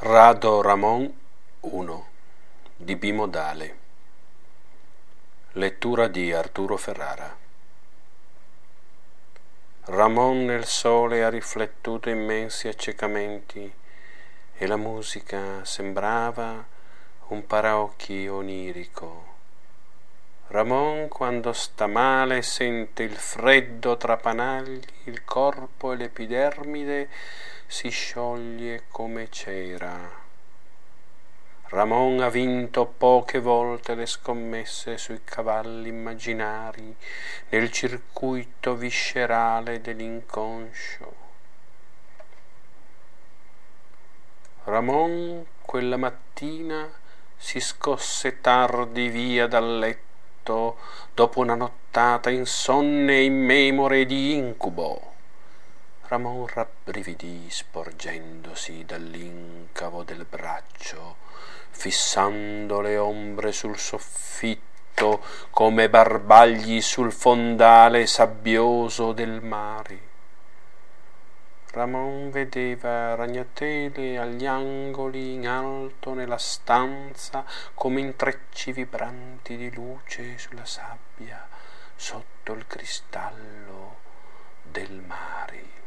Rado Ramon 1 di Bimodale. Lettura di Arturo Ferrara. Ramon nel sole ha riflettuto immensi accecamenti e la musica sembrava un paraocchi onirico. Ramon, quando sta male, sente il freddo trapanargli il corpo e l'epidermide si scioglie come cera. Ramon ha vinto poche volte le scommesse sui cavalli immaginari nel circuito viscerale dell'inconscio. Ramon quella mattina si scosse tardi via dal letto dopo una nottata insonne e immemore di incubo. Ramon rabbrividì sporgendosi dall'incavo del braccio, fissando le ombre sul soffitto come barbagli sul fondale sabbioso del mare. Ramon vedeva ragnatele agli angoli in alto nella stanza come intrecci vibranti di luce sulla sabbia sotto il cristallo del mare.